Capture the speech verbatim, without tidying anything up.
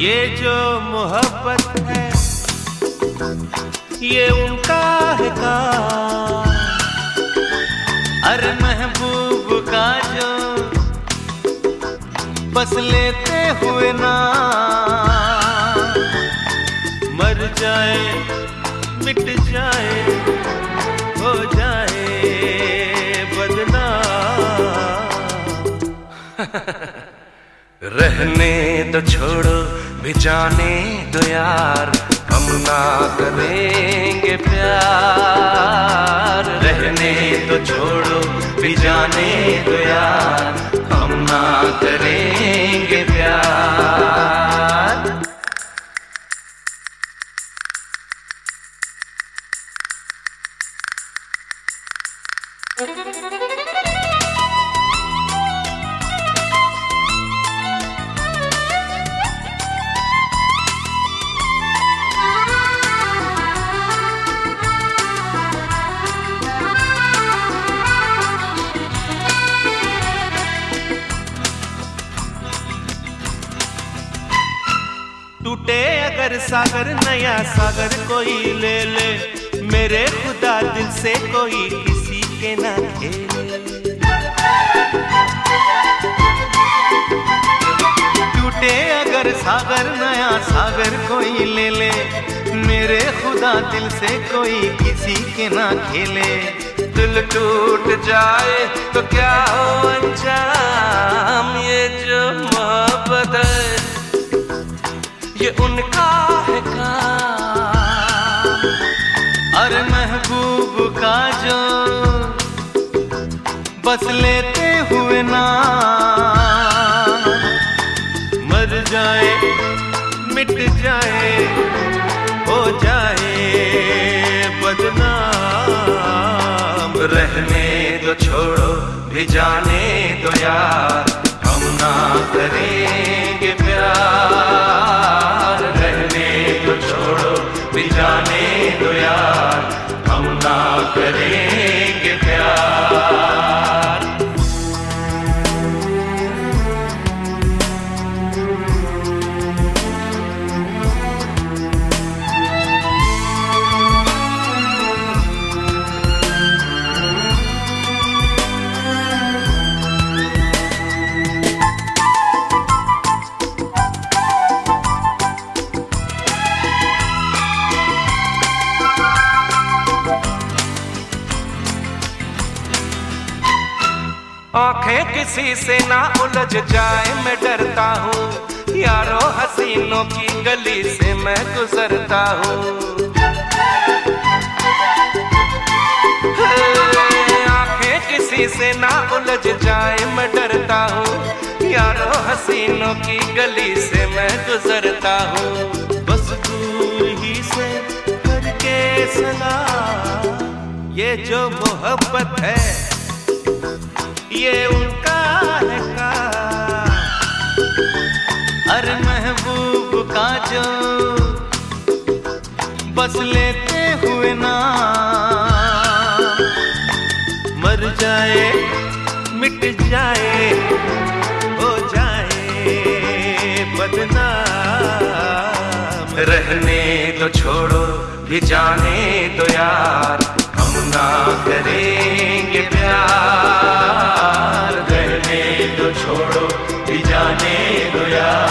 ये जो मोहब्बत है ये उनका है काम। अरे महबूब का जो बस लेते हुए ना मर जाए मिट जाए हो जाए बदनाम। रहने तो छोड़ो भी जाने दो यार, हम ना करेंगे प्यार। रहने तो छोड़ो भी जाने दो यार, हम ना करेंगे प्यार। टूटे अगर सागर नया सागर कोई ले ले, मेरे खुदा दिल से कोई किसी के ना खेले। टूटे अगर सागर नया सागर कोई ले ले, मेरे खुदा दिल से कोई किसी के ना खेले। दिल टूट जाए तो क्या हो अंजाम, ये जो मोहब्बत है ये उनका है काम। अरे महबूब का जो बस लेते हुए ना मर जाए मिट जाए हो जाए बदनाम। रहने दो छोड़ो भी जाने दो यार, हम ना करेंगे प्यार। रहने दो छोड़ो भी जाने दो यार, हम ना करेंगे प्यार। आंखें किसी से ना उलझ जाए मैं डरता हूँ, यारो हसीनों की गली से मैं गुजरता हूँ। आंखें किसी से ना उलझ जाए मैं डरता हूँ, यारो हसीनों की गली से मैं गुजरता हूँ। बस दूर ही से करके सलाम, ये जो मोहब्बत है ये उनका है काम। अरे महबूब का जो बस लेते हुए ना मर जाए मिट जाए हो जाए बदनाम। रहने तो छोड़ो भी जाने दो यार, हम ना करेंगे प्यार। रहने तो छोड़ो भी जाने दो यार।